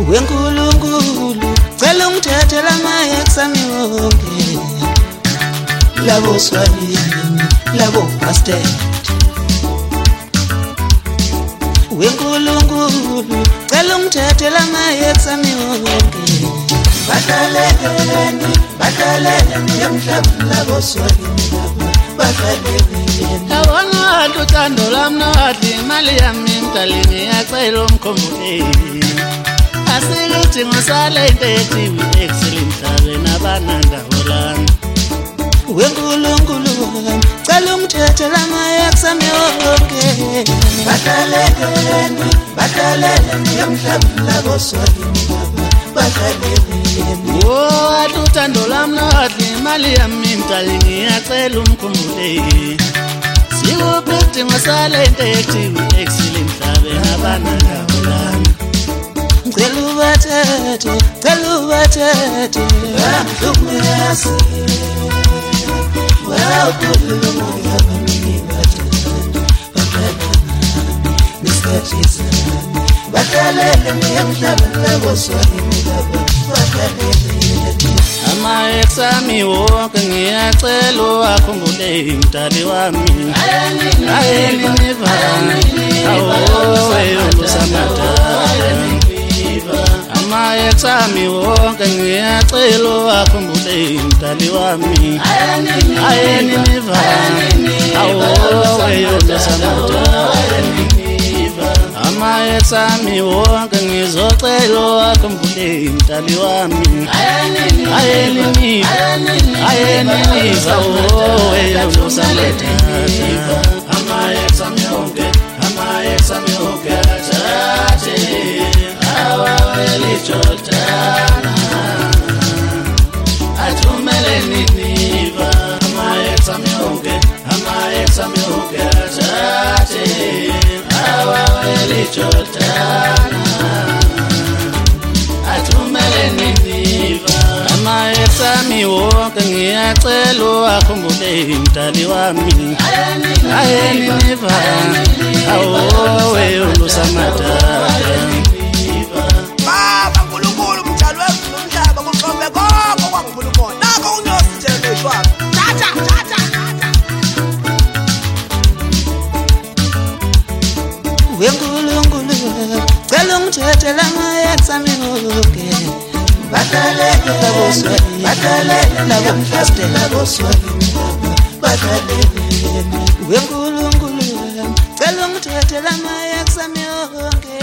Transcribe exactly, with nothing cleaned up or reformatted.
wenkulunkulu cela ungithathele ama-ex ami wonke labo swahili labo bastard wenkulunkulu cela ungithathele ama-ex ami wonke badlaleleni badlaleleni emhlabeni labo swahili Yabona uthando lami nowadla imali yami mntalini yacela umkhumbulo asilithi ngosale into ethiwi excellent emhlabeni abanandawo lami wenkulunkulu cela ungithathele ama-ex ami wonke badlaleleni badlaleleni emhlabeni labo swahili badlaleleni oh uthando lami nowadla imali yami mntalini yacela umkhumbulo sikuphithi ngosale into ethiwi excellent emhlabeni abanandawo lami cela ubathathe cela ubathathe amhlumesi wawukhuluma yabami badlaleleni emhlabeni labo swahili badlaleleni ama-ex ami wonke ngiyacela uwakhumbule mdali wami ayeniniva awoweyolusamadala ama-ex ami wonke ngiyacela uwakhumbule mdali wami ayeniniva awoweyolusamadala ama-ex ami wonke ngizocela uwakhumbule mdali wami ayeniniva ayeniniva oweyolusamadala ama-ex ami wonke ama-ex ami wonke athathe awawelijotana athumeleni niva ama-ex ami wonke ama-ex ami wonke athathe awawelijotana athumeleni niva ama-ex ami wonke ngiyacela uwakhumbule mdali wami ayeniniva awoweyolusamadala wenkulunkulu cela ungithathele ama-ex ami wonke badlaleleni labo swahili badlaleleni labo bastard labo swahili badlaleleni wenkulunkulu cela ungithathele ama-ex ami wonke